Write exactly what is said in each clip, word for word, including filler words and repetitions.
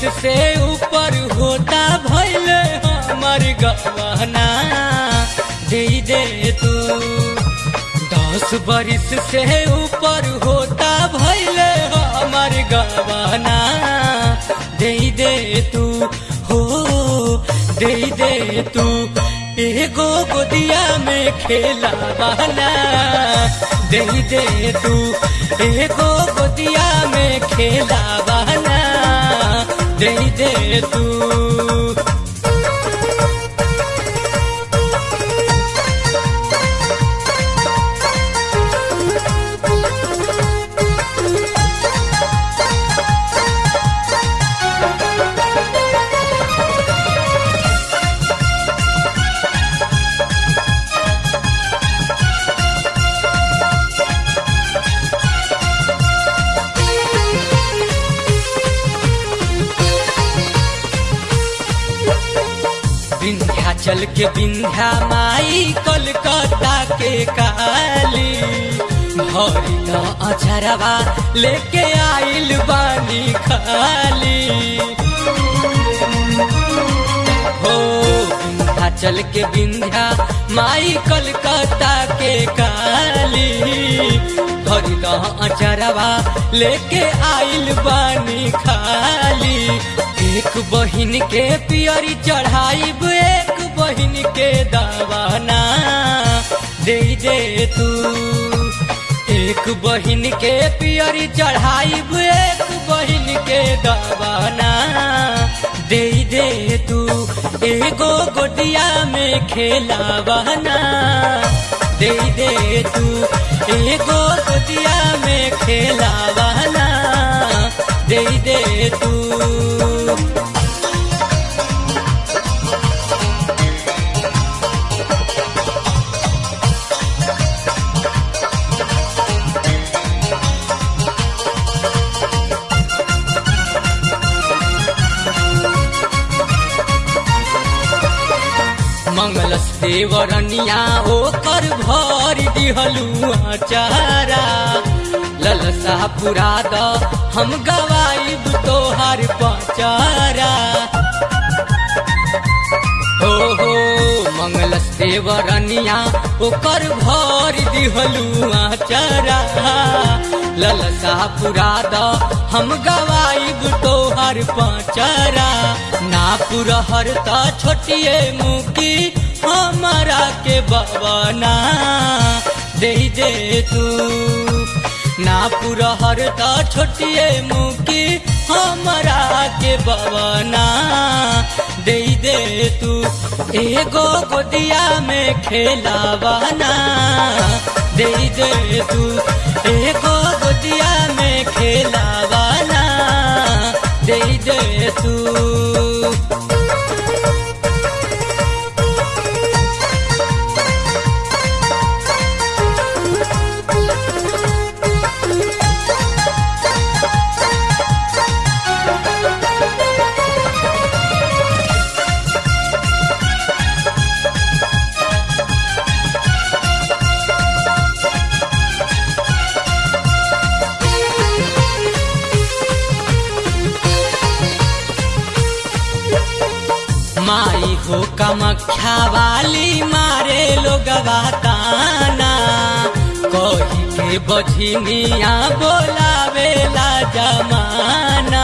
से ऊपर होता भइले हमर गवाना दे दे तू। दस बरिस से ऊपर होता भइले हमर गवाना दे दे तू हो दे दे तू। एगो गोदिया में खेला बहना दे दे तू। एगो गोदिया में खेला बहना दे दे तू। विंध्याचल के विंध्या माई कोलकाता के काली भरी द अझरवा लेके आइल बानी खाली हो। विंध्याचल के विंध्या माई कोलकाता के काली भरी द अझरवा लेके आइल बानी खाली। एक बहिन के पियरी चढ़ाइब एक बहिन के दवाना दे दे तू। एक बहिन के पियरी चढ़ाइब एक बहिन के दवाना दे दे तू। एगो गोदिया में खेला बहना दे दे तू। एगो गोदिया में खेला बहना दे दे तू। मंगलस देवरनिया ओकर भर दिहलू आचारा ललसा पुरा द हम गवाइब तोहार पचारा हो हो। मंगलस देवरनिया ओकर भर दिहलू आचारा ललसा पुरा द हम गवाइब तोहार पचारा। ना पुरहर त छोटिए मुकी हमारा के बवना दे दे तू। ना पुरहर त छोटिए मुकी हमारा के बवना दे दे तू। एगो गोदिया में खेला बहना दे दे तू। एगो गोदिया में खेला बहना दे दे तू। माई हो कामाख्या वाली मारे लोगवा ताना कही के बझनिया बोलावेला जमाना।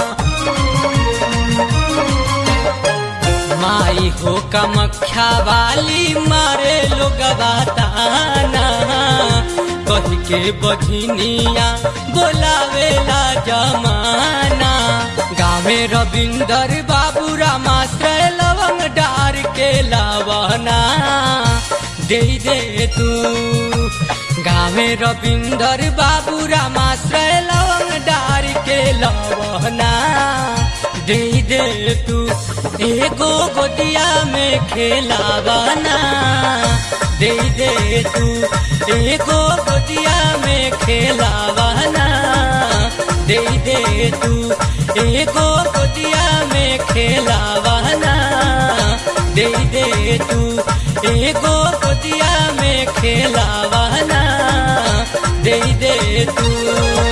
माई हो कामाख्या वाली मारे लोगवा ताना कही के बझनिया बोलावेला जमाना। गावे रविंदर बाबू रामाश्रय लवंग डार के लावना दे दे तू। गावे रविंदर बाबू रामाश्रय लवंग डार के लावना दे दे तू। एगो गोदिया में खेला बहना दे दे तू। एगो गोदिया में खेला बहना दे दे तू। एगो गोदिया में खेला बहना दे दे तू। एगो गोदिया में खेला बहना दे दे तू।